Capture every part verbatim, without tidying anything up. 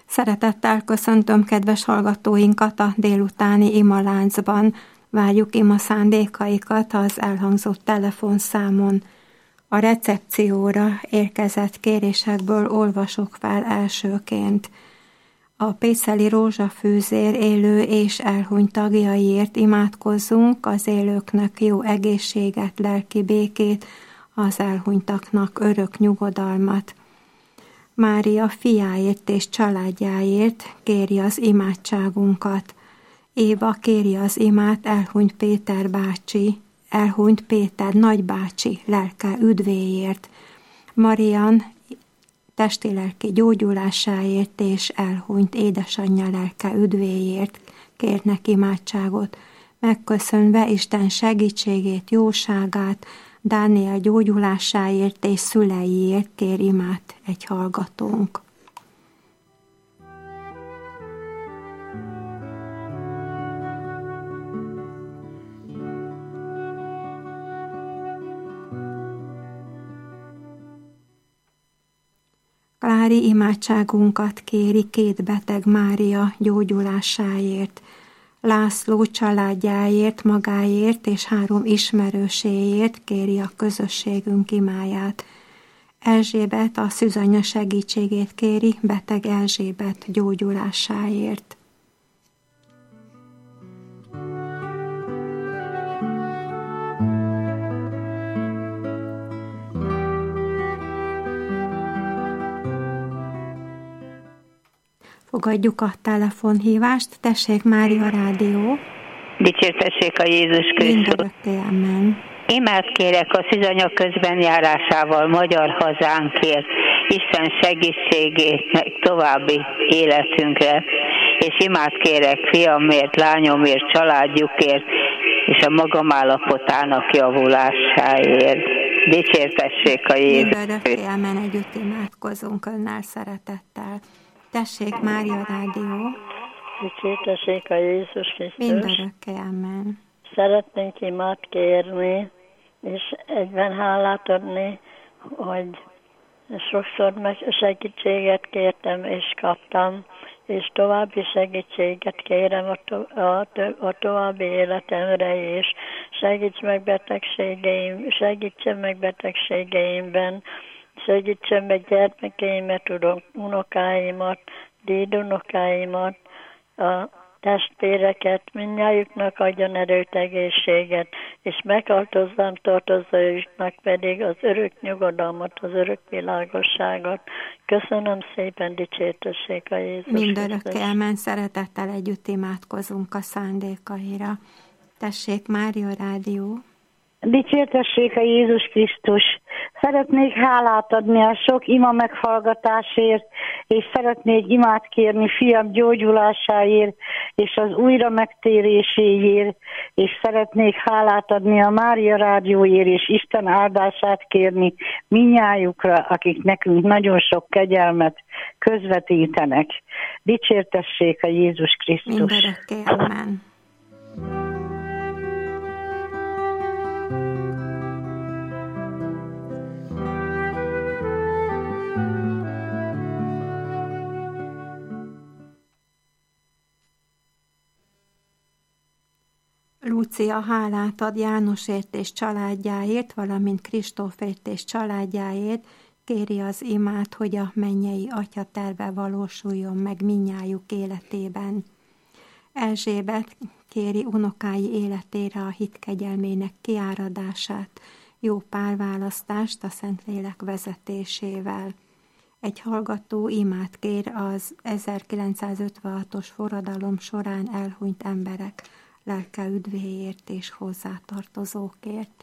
Szeretettel köszöntöm kedves hallgatóinkat a délutáni imaláncban. Várjuk ima szándékaikat az elhangzott telefonszámon. A recepcióra érkezett kérésekből olvasok fel elsőként. A Péceli Rózsafűzér élő és elhunyt tagjaiért imádkozzunk, az élőknek jó egészséget, lelki békét, az elhunytaknak örök nyugodalmat. Mária fiáért és családjáért kéri az imádságunkat. Éva kéri az imát elhunyt Péter bácsi, elhunyt Péter nagybácsi lelke üdvéért. Marian testi-lelki gyógyulásáért és elhunyt édesanyja lelke üdvéért kérnek imádságot, megköszönve Isten segítségét, jóságát, Dániel gyógyulásáért és szüleiért kér imát egy hallgatónk. Klári imádságunkat kéri két beteg Mária gyógyulásáért, László családjáért, magáért és három ismerőséért kéri a közösségünk imáját. Erzsébet a szűzanya segítségét kéri beteg Erzsébet gyógyulásáért. Fogadjuk a telefonhívást. Tessék, Mária Rádió. Dicsértessék a Jézus Krisztus. Mindörökké, amen. Imát kérek a szűzanya közbenjárásával magyar hazánkért, Isten segítségét, meg további életünkre, és imát kérek fiamért, lányomért, családjukért, és a magam állapotának javulásáért. Dicsértessék a Jézus Krisztus. Mindörökké, amen, együtt imádkozunk önnel szeretettel. Tessék, Mária Rádió. Dicsértessék a Jézus Krisztus. Mindörökké, amen. Szeretnénk imát kérni, és egyben hálát adni, hogy sokszor segítséget kértem, és kaptam, és további segítséget kérem a, to- a, to- a további életemre is. Segíts meg betegségeim, segítsen meg betegségeimben, segítsen meg gyermekeimet, unokáimat, dédunokáimat, a testvéreket, mindnyájuknak adjon erőt, egészséget, és meghaltozzam tartozóiknak pedig az örök nyugodalmat, az örök világosságot. Köszönöm szépen, dicsértessék a Jézus. Mindörökké, amen, szeretettel együtt imádkozunk a szándékaira. Tessék, Mária Rádió. Dicsértessék a Jézus Krisztus! Szeretnék hálát adni a sok ima meghallgatásért, és szeretnék imát kérni fiam gyógyulásáért, és az újra megtéréséért, és szeretnék hálát adni a Mária Rádióért, és Isten áldását kérni mindnyájukra, akik nekünk nagyon sok kegyelmet közvetítenek. Dicsértessék a Jézus Krisztus! Mindörökké, amen. Lúcia hálát ad Jánosért és családjáért, valamint Kristófért és családjáért, kéri az imát, hogy a mennyei Atya terve valósuljon meg mindnyájuk életében. Erzsébet kéri unokái életére a hit kegyelmének kiáradását, jó párválasztást a Szentlélek vezetésével. Egy hallgató imát kér az ezerkilencszázötvenhatos forradalom során elhunyt emberek lelke üdvéért és hozzátartozókért.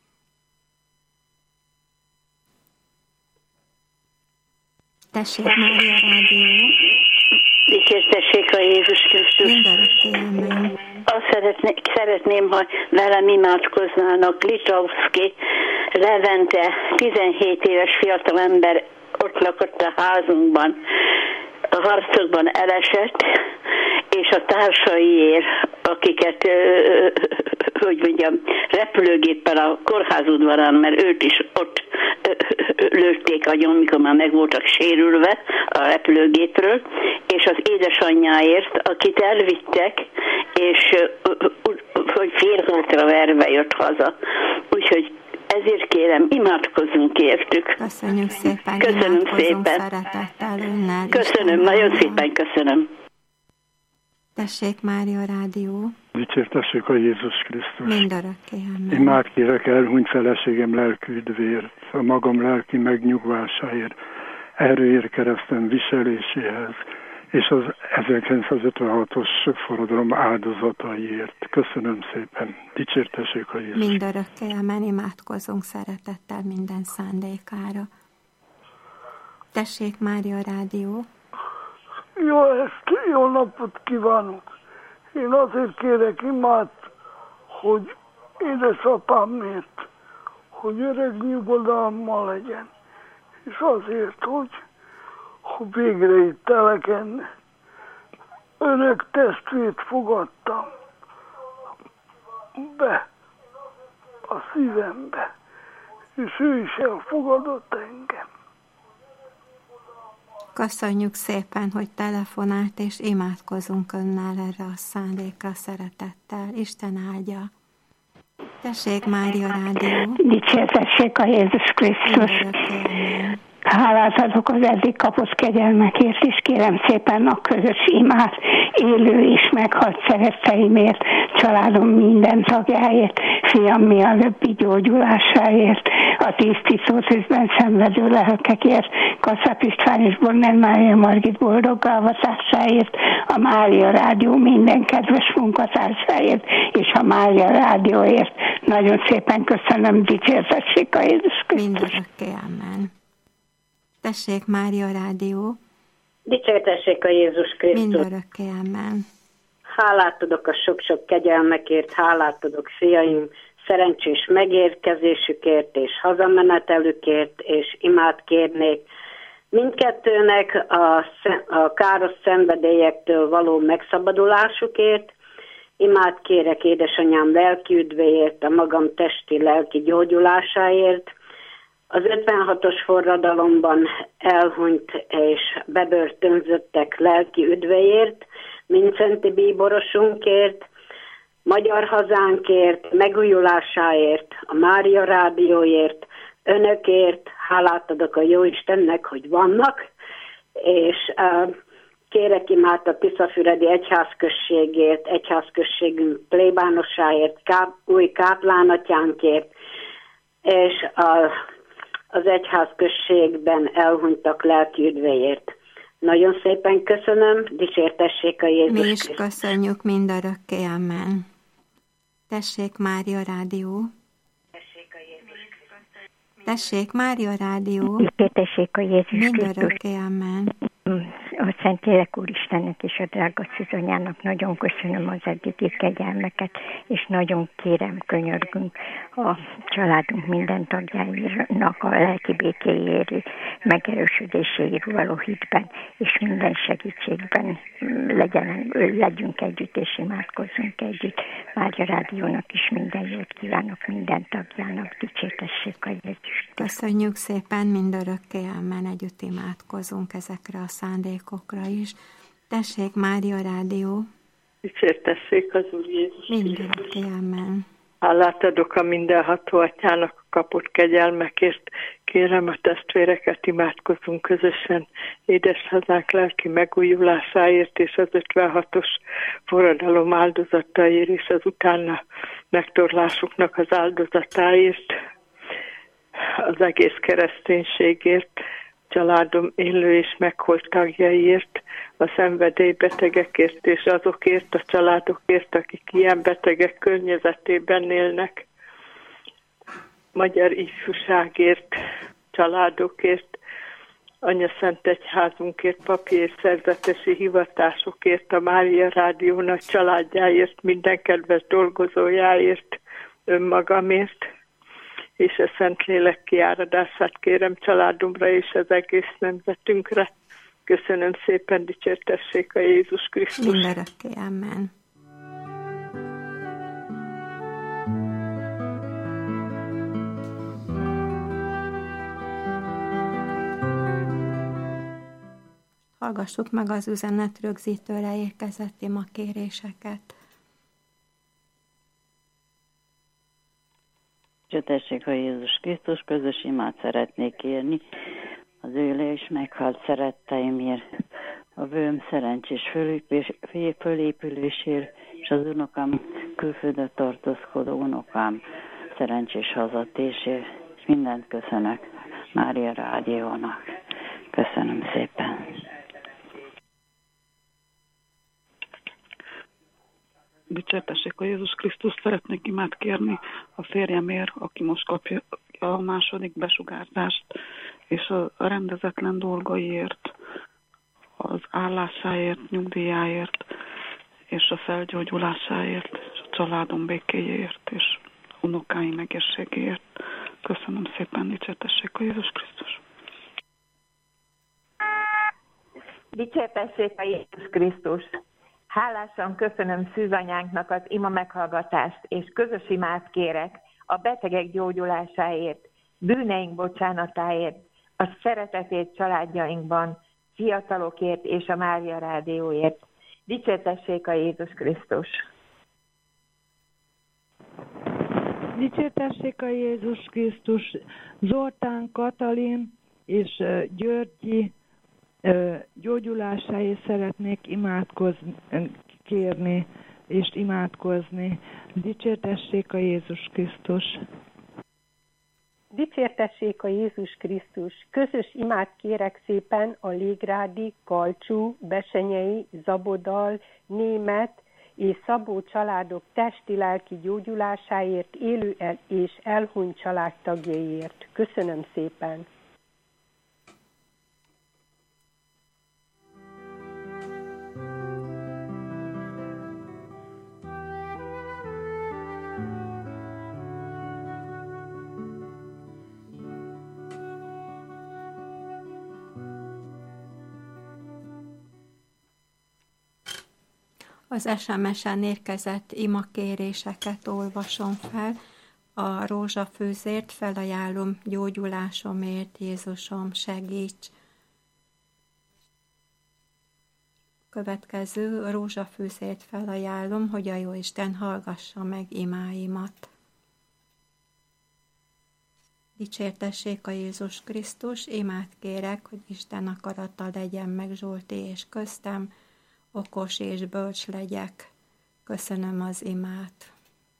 Tessék, Mária Rádió. Dicsértessék a Jézus Krisztus. Mindörökké, Azt szeretné, szeretném, ha velem imádkoznának. Litauszki Levente, tizenhét éves fiatalember, ott lakott a házunkban, a harcokban elesett, és a társaiért, akiket, hogy mondjam, repülőgéppel a kórház udvarán, mert őt is ott lőtték agyon, mikor már meg voltak sérülve a repülőgépről, és az édesanyjáért, akit elvittek, és hogy félhátra verve jött haza. Úgyhogy ezért kérem, imádkozzunk értük. Köszönjük szépen. Köszönöm szépen. Szeretettel önnel. Köszönöm, nagyon szépen köszönöm. Tessék, Mária Rádió. Dicsértessék a Jézus Krisztus. Mindörökké, amen. Imád kérek elhunyt feleségem lelkű üdvéért, a magam lelki megnyugvásáért, erőért keresztem viseléséhez, és az ezerkilencszázötvenhatos forradalom áldozataiért. Köszönöm szépen. Dicsértessék a Jézus. Mindörökké, amen. Imádkozunk szeretettel minden szándékára. Tessék, Mária Rádió. Jó est, jó napot kívánok! Én azért kérek imát, hogy édesapámért, hogy öreg nyugodalma legyen, és azért, hogy, hogy végre itt teleken öreg testvért fogadtam be a szívembe, és ő is elfogadott engem. Köszönjük szépen, hogy telefonált, és imádkozunk önnel erre a szándékra szeretettel. Isten áldja. Tessék, Mária Rádió. Dicsértessék a Jézus Krisztus. Hálát adok az eddig kapott kegyelmekért, és kérem szépen a közös imát, élő és meghalt szeretteimért, családom minden tagjáért, fiam mielőbbi gyógyulásáért, a tíz tisztótűzben szenvedő lelkekért, Kasszap István és Borner Mária Margit boldog gálvatásáért, a Mária Rádió minden kedves munkatársáért, és a Mária Rádióért. Nagyon szépen köszönöm, dicsértessék a Jézus Krisztus. Mindörökké, amen. Tessék, Mária Rádió. Dicsértessék a Jézus Krisztus. Mindörökké, amen. Hálát adok a sok-sok kegyelmekért, hálát adok fiaim szerencsés megérkezésükért és hazamenetelükért, és imát kérnék mindkettőnek a, a káros szenvedélyektől való megszabadulásukért. Imát kérek édesanyám lelki üdvéért, a magam testi lelki gyógyulásáért, az ötvenhatos forradalomban elhunyt és bebörtönzöttek lelki üdvéért, Mincenti bíborosunkért, magyar hazánkért, megújulásáért, a Mária Rádióért, önökért, hálát adok a Jóistennek, hogy vannak, és uh, kérek imát a Tiszafüredi egyházközségért, egyházközségünk plébánosáért, káp, új káplánatyánkért, és a, az egyházközségben elhunytak lelki üdvéért. Nagyon szépen köszönöm, dicsértessék a Jézus Mi is Krisztus. köszönjük mindörökké, amen. Tessék, Mária Rádió. Tessék, Mária Rádió. Dicsértessék a Jézus Krisztus. Mindörökké, amen. A Szentlélek Úristennek és a drága szűzanyának nagyon köszönöm az eddigi kegyelmeket, és nagyon kérem, könyörgünk a családunk minden tagjának a lelki békéjéért, megerősödéséért való hitben, és minden segítségben legyen, legyünk együtt, és imádkozzunk együtt. Mária Rádiónak is minden jót kívánok, minden tagjának, dicsértessék a Jézus. Köszönjük szépen, mindörökké, amen. Együtt imádkozunk ezekre a szándékokra is. Tessék, Mária Rádió. Dicsértessék az Úr Jézus. Mindörökké, amen. Hálát adok a mindenható atyának a kapott kegyelmekért. Kérem a testvéreket, imádkozunk közösen édeshazánk lelki megújulásáért, és az ötvenhatos forradalom áldozataiért, és az utána megtorlásuknak az áldozatáért, az egész kereszténységért, családom élő és meghalt tagjaiért, a szenvedélybetegekért és azokért a családokért, akik ilyen betegek környezetében élnek, magyar ifjúságért, családokért, Anyaszent Egyházunkért, papi és szerzetesi hivatásokért, a Mária Rádió nagy családjáért, minden kedves dolgozójáért, önmagamért, és a Szentlélek kiáradását kérem családomra és az egész nemzetünkre. Köszönöm szépen, dicsértessék a Jézus Krisztus. Mindörökké, amen. hallgassuk meg az üzenet rögzítőre érkezett imakéréseket. Tessék, ha Jézus Krisztus, közös imát szeretnék kérni az őle és meghalt szeretteimért, a bőm szerencsés fölépülésért, és az unokám külföldön tartózkodó unokám szerencsés hazatérésért, és mindent köszönök Mária Rádiónak. Köszönöm szépen. Dicsértessék a Jézus Krisztus, szeretnék imát kérni a férjemért, aki most kapja a második besugárzást, és a rendezetlen dolgaiért, az állásáért, nyugdíjáért, és a felgyógyulásáért, és a családom békéjéért, és unokáim egészségéért. Köszönöm szépen, dicsértessék a Jézus Krisztus. Dicsértessék a Jézus Krisztus! Hálásan köszönöm szűzanyánknak az ima meghallgatást, és közös imát kérek a betegek gyógyulásáért, bűneink bocsánatáért, a szeretetét családjainkban, fiatalokért és a Mária Rádióért. Dicsértessék a Jézus Krisztus! Dicsértessék a Jézus Krisztus! Zoltán, Katalin és Györgyi gyógyulásáért szeretnék imádkozni, kérni és imádkozni. Dicsértessék a Jézus Krisztus! Dicsértessék a Jézus Krisztus! Közös imát kérek szépen a Légrádi, Kalcsú, Besenyei, Zabodal, Német és Szabó családok testi-lelki gyógyulásáért, élő el és elhunyt családtagjaiért. Köszönöm szépen! Az es em es-en érkezett imakéréseket olvasom fel. A rózsafűzért felajánlom gyógyulásomért, Jézusom, segíts! Következő, a rózsafűzért felajánlom, hogy a Jóisten hallgassa meg imáimat. Dicsértessék a Jézus Krisztus, imát kérek, hogy Isten akarata legyen meg Zsolti és köztem, okos és bölcs legyek. Köszönöm az imát.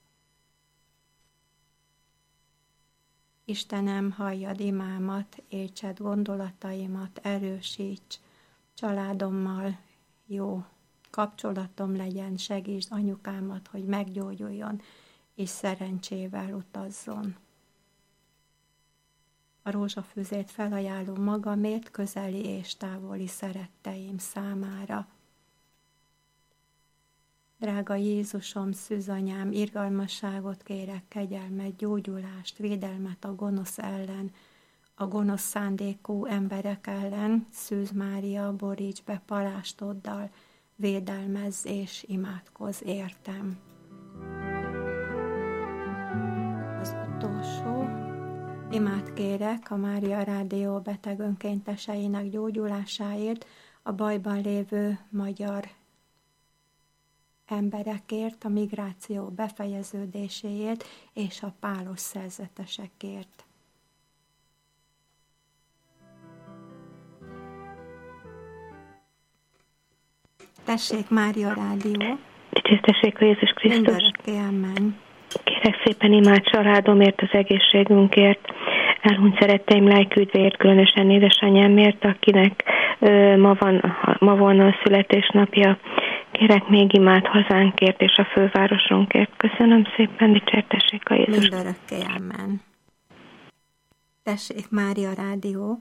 Istenem, halljad imámat, értsed gondolataimat, erősíts, családommal jó kapcsolatom legyen, segítsd anyukámat, hogy meggyógyuljon, és szerencsével utazzon. A rózsafűzét felajánlom magamért, közeli és távoli szeretteim számára. Drága Jézusom, szűzanyám, irgalmasságot kérek, kegyelmet, gyógyulást, védelmet a gonosz ellen, a gonosz szándékú emberek ellen. Szűz Mária, boríts be palástoddal, védelmezz és imádkozz értem. Az utolsó, imát kérek a Mária Rádió beteg önkénteseinek gyógyulásáért, a bajban lévő magyar emberekért, a migráció befejeződéséért és a pálos szerzetesekért. Tessék, Mária Rádió! Dicsértessék a Jézus Krisztus! Mindörökké, amen. Kérek szépen imát családomért, az egészségünkért, elhunyt szeretteim lelküdvéért, különösen édesanyámért, akinek ö, ma, van, ma volna a születésnapja. Kérek még imát hazánkért és a fővárosunkért. Köszönöm szépen, dicsértessék a Jézus. Mindörökké, amen. Tessék, Mária Rádió!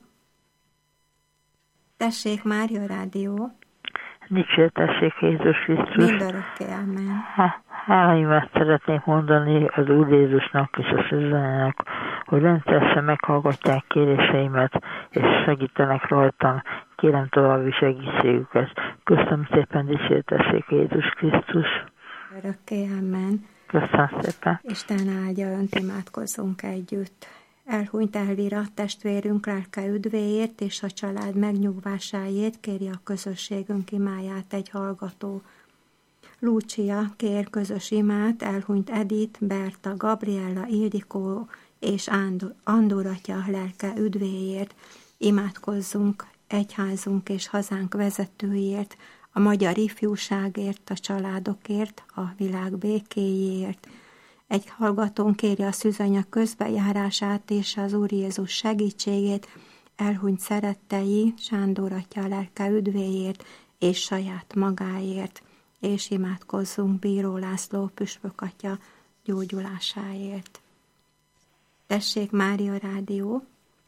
Tessék, Mária Rádió! Dicsértessék Jézus Krisztus. Mindörökké, amen. Hálaimat szeretnék mondani az Úr Jézusnak és a Szűzanyának, hogy rendszeresen meghallgatják kéréseimet, és segítenek rajtam. Kérem további segítségüket. Köszönöm szépen, dicsértessék Jézus Krisztus. Örökké, amen. Köszönöm szépen. Isten áldja önt, imádkozzunk együtt. Elhunyt Elvira testvérünk lelke üdvéért és a család megnyugvásáért kéri a közösségünk imáját egy hallgató. Lúcia kér közös imát elhunyt Edith, Berta, Gabriella, Ildikó és Andor atya lelke üdvéért. Imádkozzunk egyházunk és hazánk vezetőjért, a magyar ifjúságért, a családokért, a világ békéjéért. Egy hallgatón kéri a szűzanya közbejárását és az Úr Jézus segítségét, elhunyt szerettei, Sándor atya lelke üdvéért és saját magáért, és imádkozzunk Bíró László püspök atya gyógyulásáért. Tessék, Mária Rádió!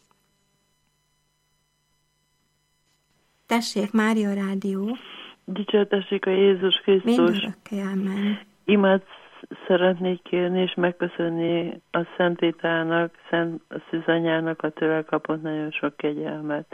Tessék, Mária Rádió! Dicsértessék a Jézus Krisztus! Mindörökké, amen! Imát szeretnék kérni és megköszönni a Szent Ritának, Szent Szűzanyának a tőle kapott nagyon sok kegyelmet.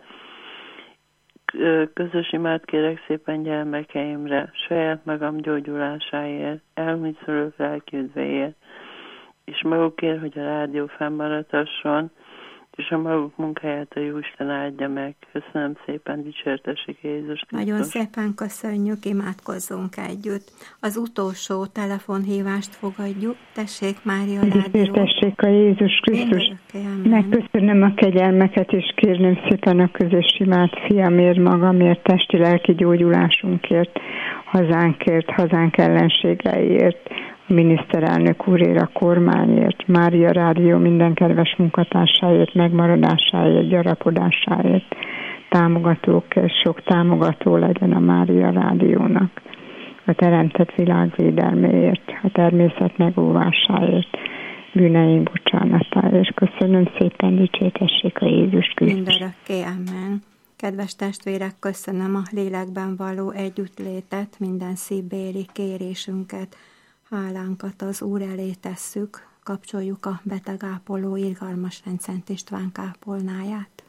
Közös imát kérek szépen gyermekeimre, saját magam gyógyulásáért, elhunyt szülők lelki üdvéért, és magukért, hogy a rádió fennmaradhasson, és a maguk munkáját a Jóisten áldja meg. Köszönöm szépen, dicsértessék Jézus Krisztus. Nagyon szépen köszönjük, imádkozzunk együtt. Az utolsó telefonhívást fogadjuk. Tessék, Mária Rádió. Dicsértessék a Jézus Krisztus. Megköszönöm a kegyelmeket, és kérném szépen a közös imát fiamért, magamért, testi-lelki gyógyulásunkért, hazánkért, hazánk ellenségeiért, a miniszterelnök úrért, a kormányért, Mária Rádió minden kedves munkatársáért, megmaradásáért, gyarapodásáért, támogatókért, sok támogató legyen a Mária Rádiónak, a teremtett világ védelméért, a természet megóvásáért, bűneink bocsánatáért. Köszönöm szépen, dicsértessék a Jézus Krisztus. Mindörökké, amen. Kedves testvérek, köszönöm a lélekben való együttlétet, minden szívbéli kérésünket, hálánkat az Úr elé tesszük, kapcsoljuk a betegápoló irgalmas Szent István kápolnáját.